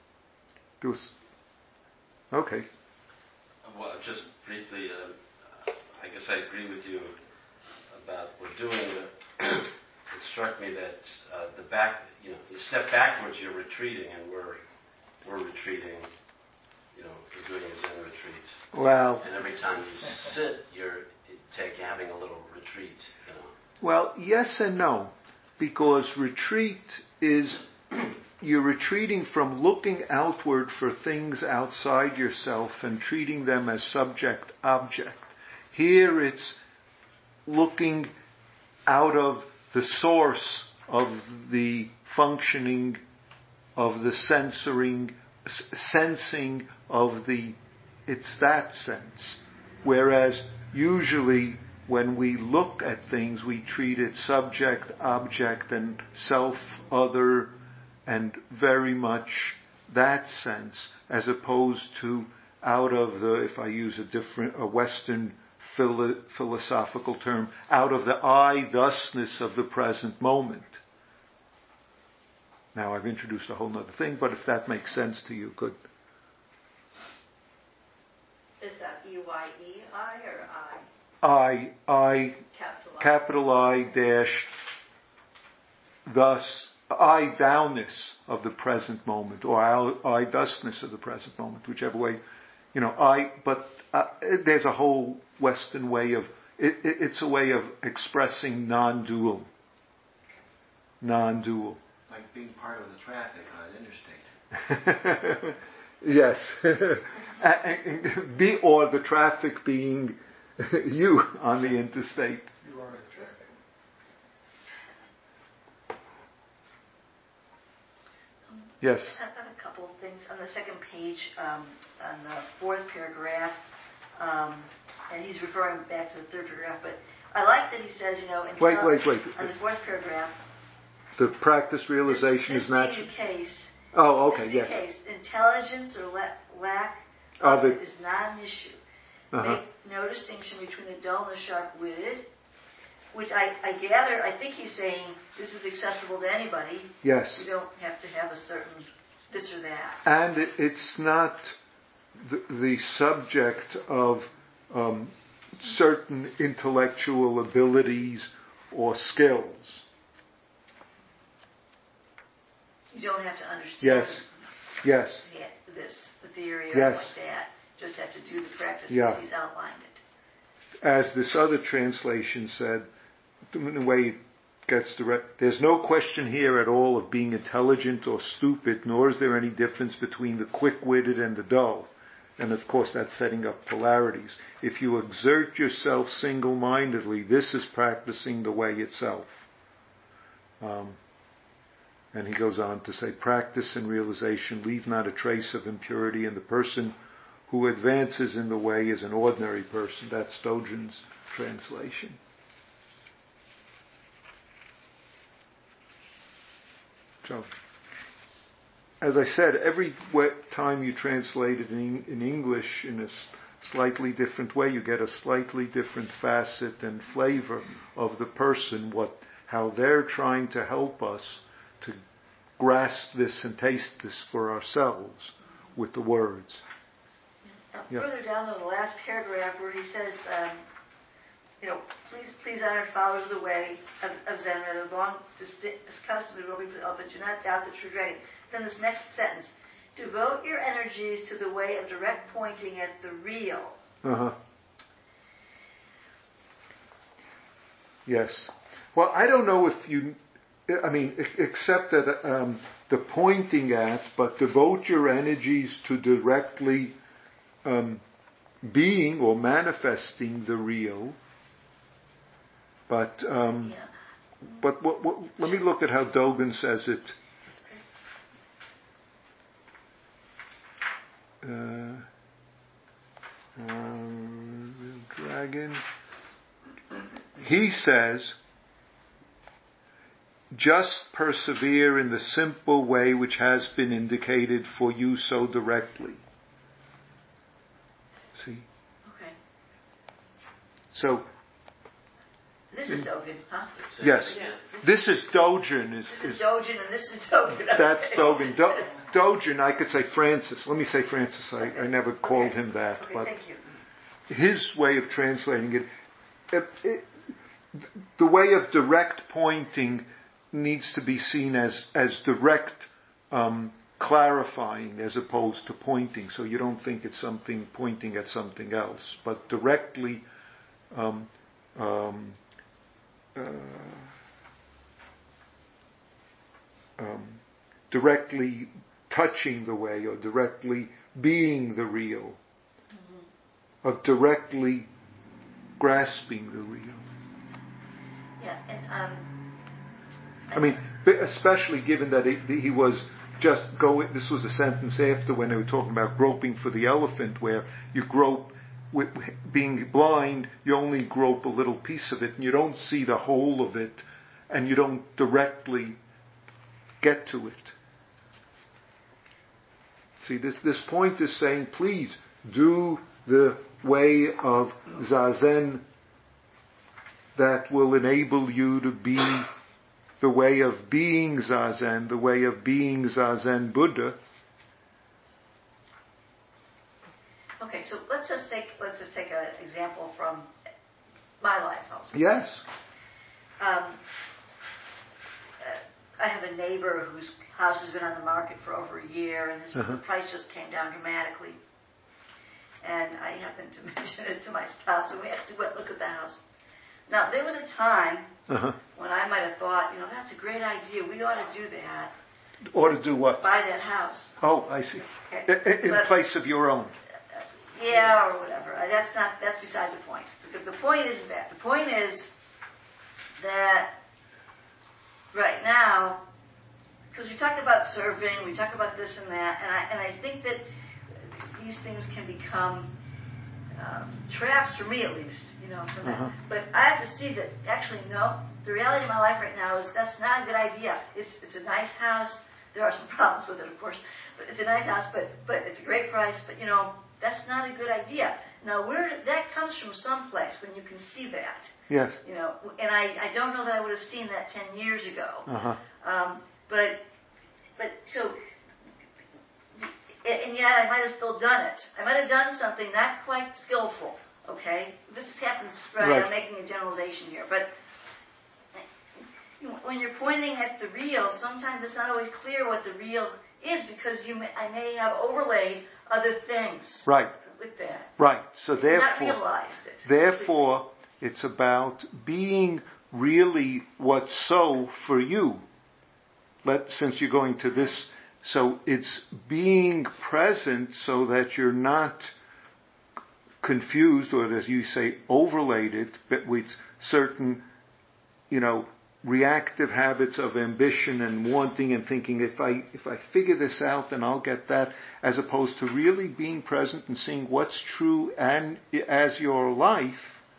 Okay. Well, just briefly, I guess I agree with you about we're doing it. It struck me that you step backwards, you're retreating, and we're retreating. We're doing a Zen retreat. Well. And every time you sit, you're having a little retreat. Well, yes and no, because retreat is you're retreating from looking outward for things outside yourself and treating them as subject-object. Here it's looking out of the source of the functioning, of the sensing of it's that sense. Whereas usually when we look at things, we treat it subject, object, and self, other, and very much that sense, as opposed to out of if I use a Western philosophical term, out of the I-thusness of the present moment. Now I've introduced a whole other thing, but if that makes sense to you, good. Is that E-Y-E-I or I? Capital I dash, thus, I-thou-ness of the present moment, or I-thusness of the present moment, whichever way, there's a whole Western way of, it's a way of expressing non-dual. non-dual. Like being part of the traffic on an interstate. Yes. Or the traffic being you on the interstate. You are the traffic. Yes. I have a couple of things on the second page, on the fourth paragraph, and he's referring back to the third paragraph, but I like that he says, Wait. on the fourth paragraph, The practice realization this is natural. being the case, Oh, okay, this yes. being the case, intelligence or lack of it is not an issue. Uh-huh. Make no distinction between the dull and the sharp-witted, which I gather, I think he's saying this is accessible to anybody. Yes. You don't have to have a certain this or that. And it's not the subject of certain intellectual abilities or skills. You don't have to understand Yes. the theory or Yes. like that. Just have to do the practice Yeah. as he's outlined it. As this other translation said, in a way it gets direct, there's no question here at all of being intelligent or stupid, nor is there any difference between the quick-witted and the dull. And of course that's setting up polarities. If you exert yourself single-mindedly, this is practicing the way itself. And he goes on to say, practice and realization leave not a trace of impurity, and the person who advances in the way is an ordinary person. That's Dogen's translation. So, as I said, every time you translate it in English in a slightly different way, you get a slightly different facet and flavor of the person, how they're trying to help us to grasp this and taste this for ourselves with the words. Now, further down in the last paragraph where he says, please honor followers of the way of Zen that are long accustomed to roving for the elephant. Do not doubt the true dragon. Then this next sentence, devote your energies to the way of direct pointing at the real. Uh-huh. Yes. Well, I don't know if except that the pointing at, but devote your energies to directly being or manifesting the real. But let me look at how Dogen says it. Dragon. He says, just persevere in the simple way which has been indicated for you so directly. See? Okay. So. This is Dogen, huh? Yes. This is Dogen. This is Dogen and this is Dogen. That's Dogen. Dogen, I could say Francis. Let me say Francis. I never called him that. Okay, but thank you. His way of translating it, the way of direct pointing needs to be seen as direct clarifying as opposed to pointing. So you don't think it's something pointing at something else, but directly directly touching the way or directly being the real, of directly grasping the real. Yeah, and especially given that he was just going, this was a sentence after when they were talking about groping for the elephant, where you grope, with being blind, you only grope a little piece of it, and you don't see the whole of it, and you don't directly get to it. See, this point is saying, please, do the way of Zazen that will enable you to be the way of being Zazen, the way of being Zazen Buddha. Okay, so let's just take an example from my life also. Yes. I have a neighbor whose house has been on the market for over a year, and the price just came down dramatically. And I happened to mention it to my spouse, and we actually went look at the house. Now, there was a time when I might have thought, that's a great idea. We ought to do that. Or to do what? Buy that house. Oh, I see. Okay. In place of your own. Yeah, or whatever. That's beside the point. The point isn't that. The point is that right now, because we talk about serving, we talk about this and that, and I think that these things can become traps for me, at least, But I have to see that actually, no. The reality of my life right now is that's not a good idea. It's a nice house. There are some problems with it, of course, but it's a nice house. But it's a great price. But that's not a good idea. Now, that comes from someplace when you can see that. Yes. And I don't know that I would have seen that 10 years ago. But so. And yet I might have still done it. I might have done something not quite skillful, okay? This happens, right? I'm making a generalization here. But when you're pointing at the real, sometimes it's not always clear what the real is because I may have overlaid other things with that. Right. So therefore, not realized it. Therefore, it's about being really what's so for you. Since you're going to this... So it's being present so that you're not confused or, as you say, overlaid with certain, reactive habits of ambition and wanting and thinking, if I figure this out, then I'll get that, as opposed to really being present and seeing what's true and as your life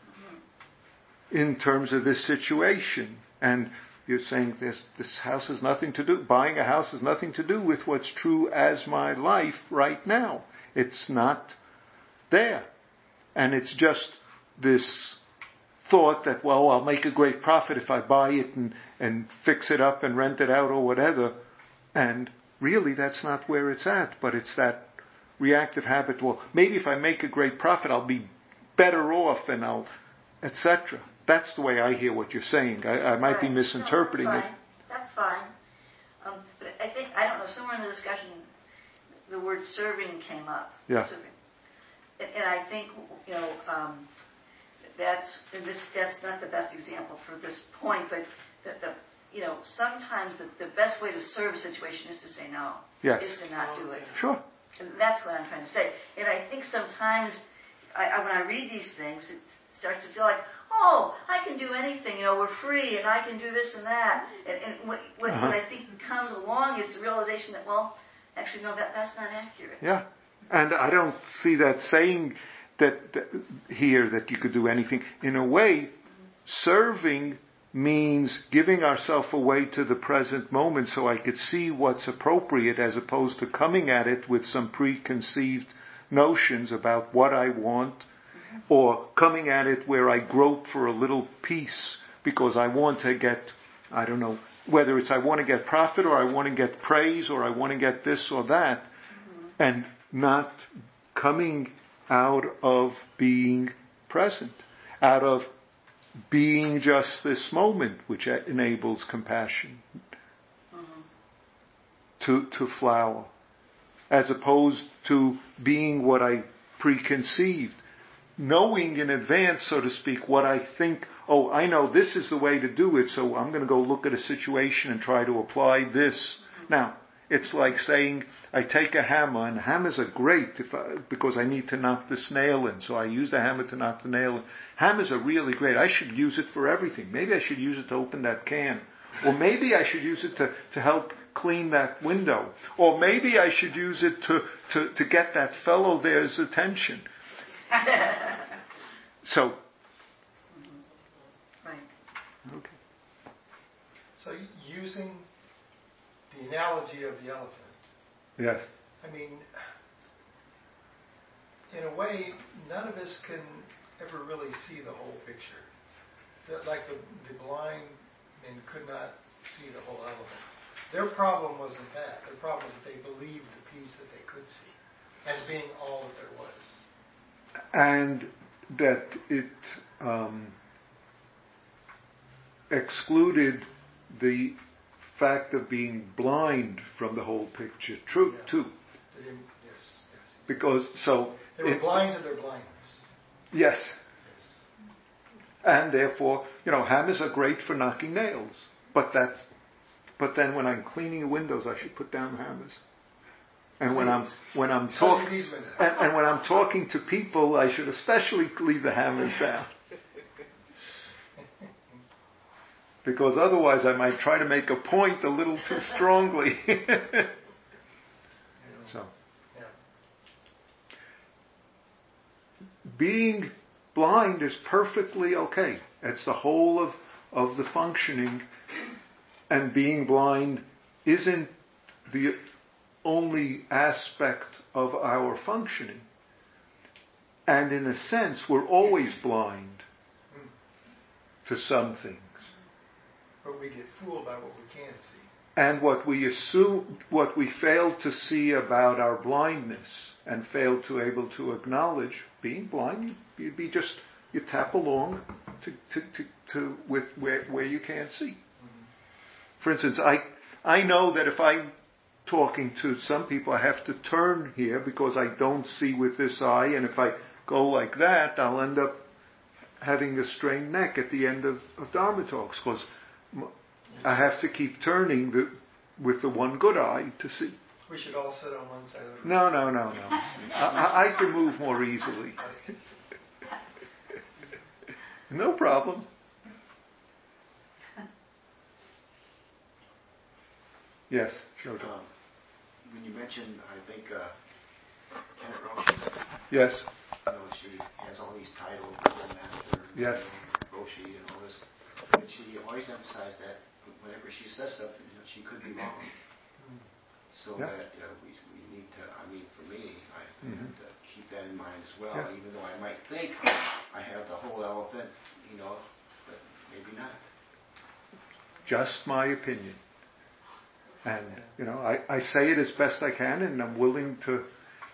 in terms of this situation. And you're saying this house has nothing to do, buying a house has nothing to do with what's true as my life right now. It's not there. And it's just this thought that, well, I'll make a great profit if I buy it and fix it up and rent it out or whatever. And really that's not where it's at, but it's that reactive habit, well, maybe if I make a great profit I'll be better off and I'll, etc. That's the way I hear what you're saying. I might be misinterpreting it. That's fine. But I don't know, somewhere in the discussion, the word serving came up. Yeah. Serving. And I think, that's not the best example for this point, but sometimes the best way to serve a situation is to say no. Yes. Is to not do it. Sure. And that's what I'm trying to say. And I think sometimes when I read these things, it starts to feel like, oh, I can do anything, we're free, and I can do this and that. And what I think comes along is the realization that, well, actually, no, that's not accurate. Yeah. And I don't see that saying that here that you could do anything. In a way, serving means giving ourselves away to the present moment so I could see what's appropriate as opposed to coming at it with some preconceived notions about what I want, or coming at it where I grope for a little piece because I want to get, I don't know, whether it's I want to get profit or I want to get praise or I want to get this or that, and not coming out of being present, out of being just this moment, which enables compassion to flower, as opposed to being what I preconceived. Knowing in advance, so to speak, what I think, oh, I know this is the way to do it, so I'm going to go look at a situation and try to apply this. Now, it's like saying, I take a hammer, and hammers are great because I need to knock this nail in, so I use the hammer to knock the nail in. Hammers are really great. I should use it for everything. Maybe I should use it to open that can. Or maybe I should use it to help clean that window. Or maybe I should use it to get that fellow there's attention. So, right. Okay. So using the analogy of the elephant. Yes. I mean, in a way, none of us can ever really see the whole picture. Like the blind men could not see the whole elephant. Their problem wasn't that. Their problem was that they believed the piece that they could see as being all that there was. And that it excluded the fact of being blind from the whole picture. True, too. Yes. Because so they were blind to their blindness. Yes. And therefore, hammers are great for knocking nails. But then when I'm cleaning windows, I should put down hammers. And when I'm talking and when I'm talking to people, I should especially leave the hammers down. Because otherwise I might try to make a point a little too strongly. So, being blind is perfectly okay. It's the whole of the functioning, and being blind isn't the only aspect of our functioning. And in a sense, we're always blind to some things. But we get fooled by what we can't see. And what we fail to see about our blindness and fail to able to acknowledge, being blind, you tap along to with where you can't see. For instance, I know that if I'm talking to some people, I have to turn here because I don't see with this eye, and if I go like that, I'll end up having a strained neck at the end of Dharma talks, because I have to keep turning with the one good eye to see. We should all sit on one side of the No. room. I can move more easily. No problem. Yes, sure. When you mentioned, I think, Kenneth Roshi. Yes. She has all these titles, Master, yes, Roshi, and all this. But she always emphasized that whenever she says something, she could be wrong. So that we need to, for me, I have to keep that in mind as well, even though I might think I have the whole elephant, but maybe not. Just my opinion. And, I say it as best I can, and I'm willing to,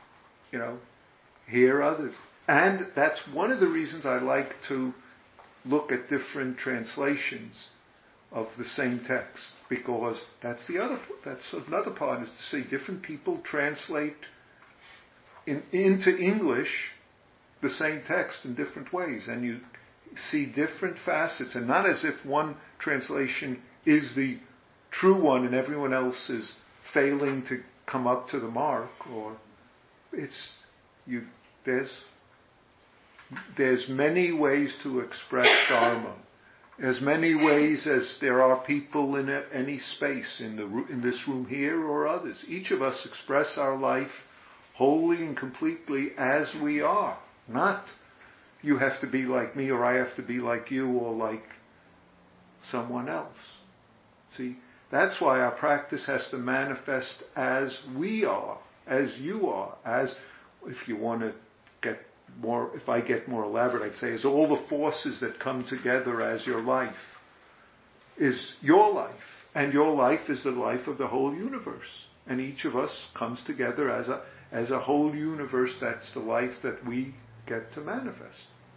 hear others. And that's one of the reasons I like to look at different translations of the same text, because that's another part, is to see different people translate into English the same text in different ways, and you see different facets, and not as if one translation is the true one and everyone else is failing to come up to the mark, or there's many ways to express Dharma. As many ways as there are people in any space, in this room here or others. Each of us express our life wholly and completely as we are. Not you have to be like me, or I have to be like you, or like someone else. See, that's why our practice has to manifest as we are, as you are, as, if you want to get more, if I get more elaborate, I'd say, is all the forces that come together as your life is your life. And your life is the life of the whole universe. And each of us comes together as a whole universe. That's the life that we get to manifest.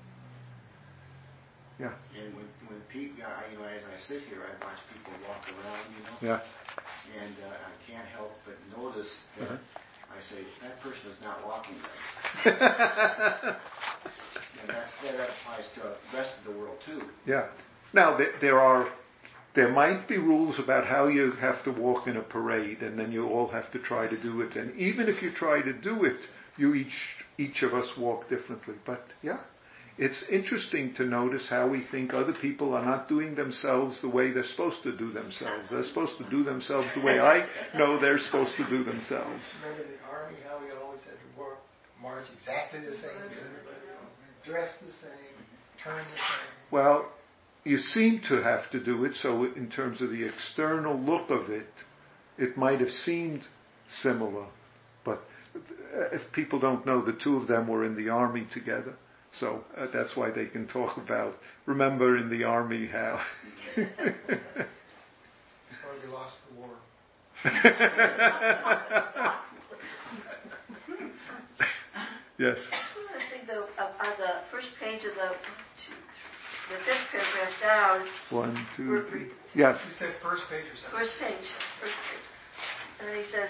Yeah. And when people, as I sit here, I watch people walk around, Yeah. And I can't help but notice that I say, that person is not walking right. And that applies to the rest of the world too. Yeah. Now, there might be rules about how you have to walk in a parade, and then you all have to try to do it. And even if you try to do it, each of us walk differently. But yeah, it's interesting to notice how we think other people are not doing themselves the way they're supposed to do themselves. They're supposed to do themselves the way I know they're supposed to do themselves. Remember the army, how we always had to march exactly the same as everybody else, dress the same, turn the same. Well, you seem to have to do it, so in terms of the external look of it, it might have seemed similar. But if people don't know, the two of them were in the army together. So that's why they can talk about, remember in the army how... That's why we lost the war. Yes. I think on the first page of the fifth paragraph down. 1, 2, 3. Yes. You said first page or something? First page. And then he says,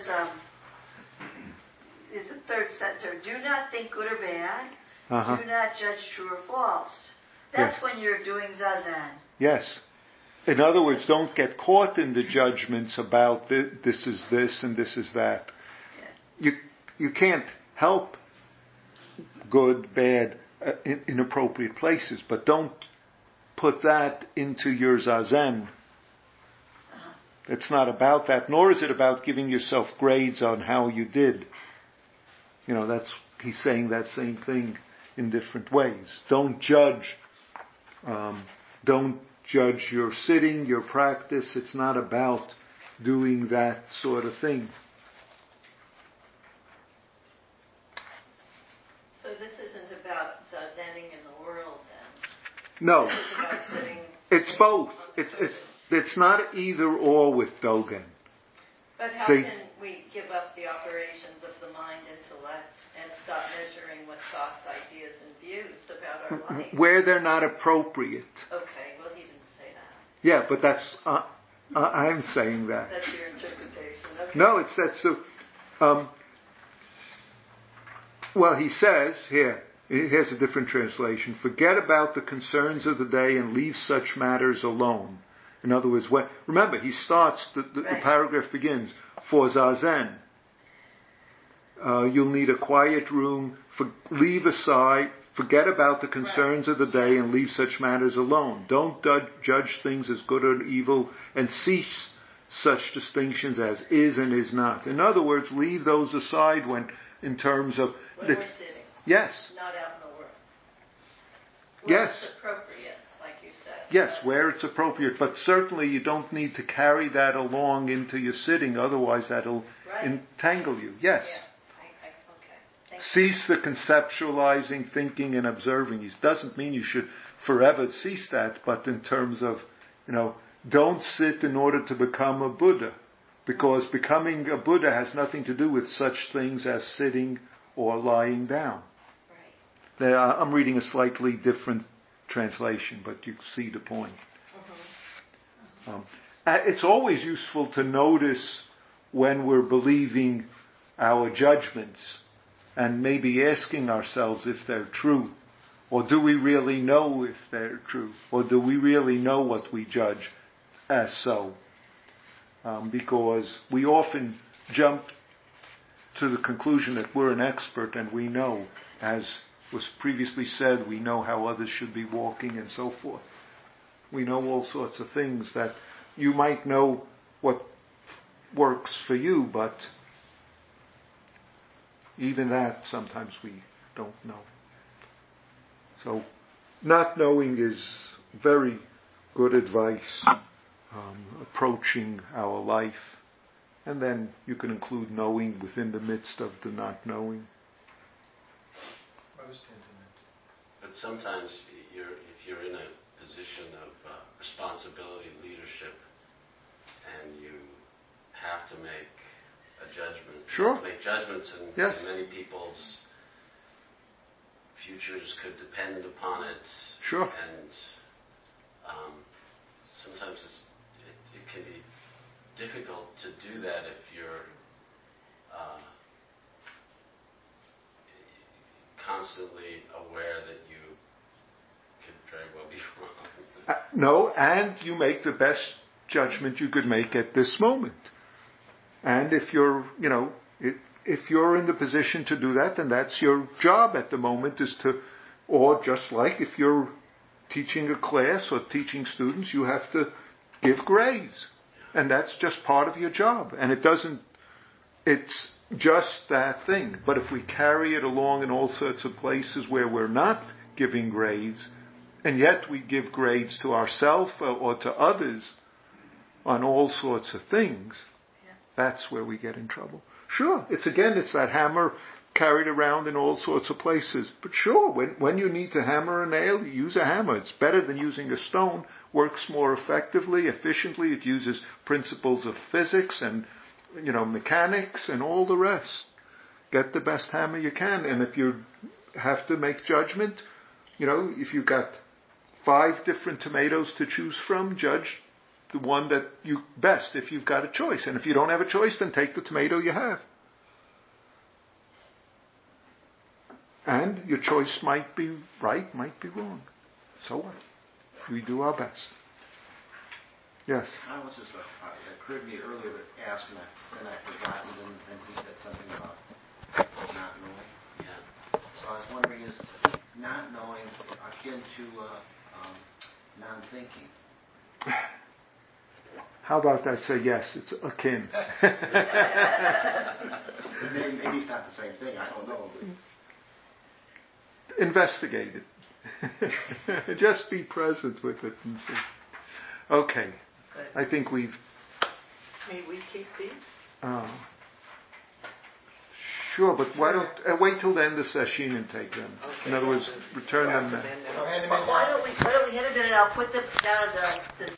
it's the third sentence there, do not think good or bad. Do not judge true or false. That's when you're doing zazen. Yes. In other words, don't get caught in the judgments about this is this and this is that. You can't help good, bad, inappropriate places, but don't put that into your zazen. It's not about that, nor is it about giving yourself grades on how you did. He's saying that same thing in different ways. Don't judge. Don't judge your sitting, your practice. It's not about doing that sort of thing. So this isn't about zazening in the world then? No. This is about sitting... It's both. It's not either or with Dogen. But how can we give up the operations of the mind, intellect, and stop measuring with thoughts, ideas, and views about our life? Where they're not appropriate. Okay, well he didn't say that. Yeah, but that's I'm saying that. That's your interpretation. Okay. No, that's the. Well, he says here. Here's a different translation. Forget about the concerns of the day and leave such matters alone. In other words, remember, he starts, the paragraph begins, for zazen. You'll need a quiet room, leave aside, forget about the concerns of the day and leave such matters alone. Don't judge things as good or evil and cease such distinctions as is and is not. In other words, leave those aside in terms of... When we're sitting. Yes. Not out in the world. Yes. It's appropriate, like you said. Yes, where it's appropriate. But certainly you don't need to carry that along into your sitting, otherwise that'll entangle you. Yes. Yeah. Okay. Cease the conceptualizing, thinking, and observing. It doesn't mean you should forever cease that, but in terms of, don't sit in order to become a Buddha. Because becoming a Buddha has nothing to do with such things as sitting or lying down. Right. I'm reading a slightly different translation, but you see the point. It's always useful to notice when we're believing our judgments and maybe asking ourselves if they're true. Or do we really know if they're true? Or do we really know what we judge as so? Because we often jump to the conclusion that we're an expert and we know, as was previously said, we know how others should be walking and so forth. We know all sorts of things that you might know what works for you, but even that sometimes we don't know. So not knowing is very good advice, approaching our life. And then you can include knowing within the midst of the not knowing. Most intimate. But sometimes if you're in a position of responsibility, leadership, and you have to make a judgment. Sure. You have to make judgments, and many people's futures could depend upon it. Sure. And sometimes it can be difficult to do that if you're constantly aware that you could very well be wrong. No, and you make the best judgment you could make at this moment. And if you're, if you're in the position to do that, then that's your job at the moment or just like if you're teaching a class or teaching students, you have to give grades. And that's just part of your job. And it's just that thing. But if we carry it along in all sorts of places where we're not giving grades, and yet we give grades to ourselves or to others on all sorts of things, that's where we get in trouble. Sure, it's that hammer carried around in all sorts of places. But sure, when you need to hammer a nail, you use a hammer. It's better than using a stone. Works more effectively, efficiently. It uses principles of physics and, mechanics and all the rest. Get the best hammer you can. And if you have to make judgment, if you've got 5 different tomatoes to choose from, judge the one that you best if you've got a choice. And if you don't have a choice, then take the tomato you have. And your choice might be right, might be wrong. So what? We do our best. Yes? I was just, it occurred to me earlier to ask, and I forgot, and then he said something about not knowing. Yeah. So I was wondering, is not knowing akin to non-thinking? How about I say yes, it's akin. Maybe it's not the same thing, I don't know. Investigate it. Just be present with it and see. Okay. I think we've... May we keep these? Sure, but why don't... wait till the end of session and take them. Okay. In other words, return them now. So hand them in Why now. don't we hand them in and I'll put them down at the